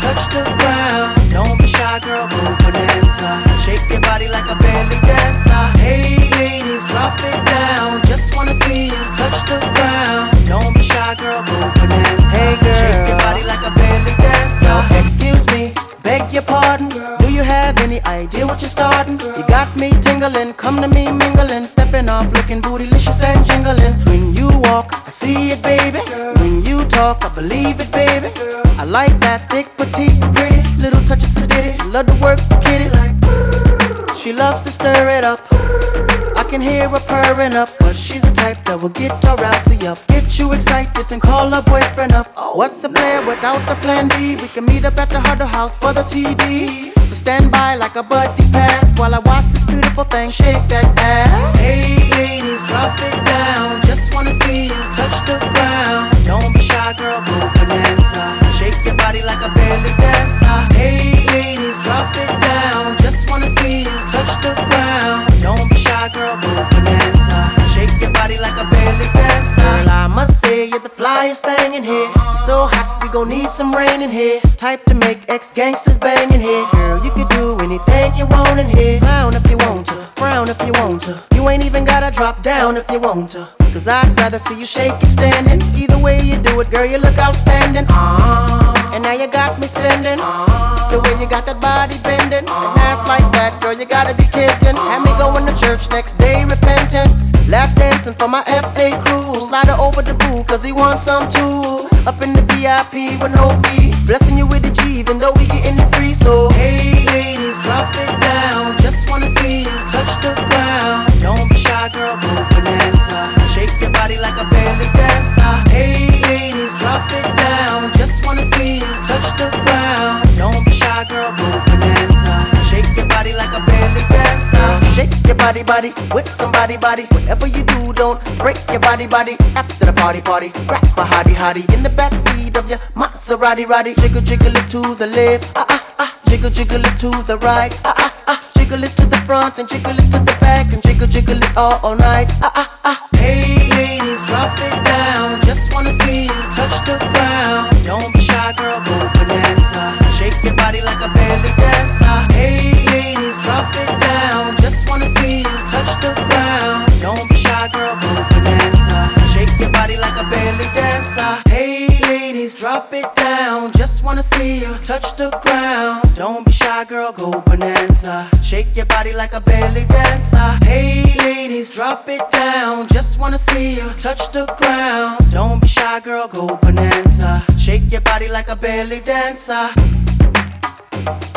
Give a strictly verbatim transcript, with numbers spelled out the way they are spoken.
touch the ground. Don't be shy, girl, go bonanza. Shake your body like a belly dancer. Hey ladies, drop it down. Just wanna see you touch the ground. Don't be shy, girl, go bonanza. Hey girl, shake your body like a belly dancer. Excuse me, beg your pardon. Do you have any idea what you're starting? You got me tingling, come to me mingling, stepping off, looking bootylicious and jingling. When you walk, I see it, baby. When you talk, I believe it, baby. I like that thick, petite, pretty, little touch of sedity. Love to work the kitty like. She loves to stir it up. I can hear her purring up, cause she's the type that will get her rousey up. Get you excited and call her boyfriend up. What's a player without a plan B? We can meet up at the Huddle House for the T D. So stand by like a buddy pass while I watch this beautiful thing shake that ass. Hey ladies, drop it down. Just wanna see you touch the ground. Don't be shy, girl, go bonanza. Shake your body like a belly dancer. Hey ladies, drop it down. Just wanna see you touch the ground. Don't be shy, girl, go bonanza. Shake your body like a belly dancer. Girl, I must say you're the flyest thing in here. So hot, we gon' need some rain in here. Type to make ex-gangsters bang in here. Girl, you can do anything you want in here. Frown if you want to, frown if you want to. You ain't even gotta drop down if you want to. Cause I'd rather see you shake it standing. Either way you do it, girl, you look outstanding. Uh, and now you got me spending. Uh, the way you got that body bending. Uh, and ass like that, girl, you gotta be kidding. Had me going to church next day repentant. Lap dancing for my F A crew. Slide her over the pool, cause he wants some too. Up in the V I P with no fee. Blessing you with a G, even though we getting it free. So, hey ladies, drop it down. Just wanna see you touch the ground. Don't be shy, girl, go bonanza. Shake your body like a belly dancer. Hey ladies, drop it down. Just wanna see you touch the ground. Don't be shy, girl, go bonanza. Shake your body like a belly dancer. Shake your body, body with somebody, body. Whatever you do, don't break your body, body. After the party, party, grab a hottie, hottie in the backseat of your Maserati, roddy. Jiggle, jiggle it to the left, ah ah ah. Jiggle, jiggle it to the right, ah ah ah. Jiggle it to the front and jiggle it to the back and jiggle, jiggle it all, all night, ah ah ah. Hey ladies, drop it down. Just wanna see you touch the ground. Don't be shy, girl, go bonanza. Shake your body like a belly dancer. Hey ladies, drop it down. Just wanna see you touch the ground. Don't be shy, girl, go bonanza. Shake your body like a belly dancer. Hey ladies, drop it down. Just wanna see you touch the ground. Don't be shy, girl, go bonanza. Shake your body like a belly dancer. Hey ladies, drop it down. Just wanna see you touch the ground. Don't be shy, girl, go bonanza. Shake your body like a belly dancer.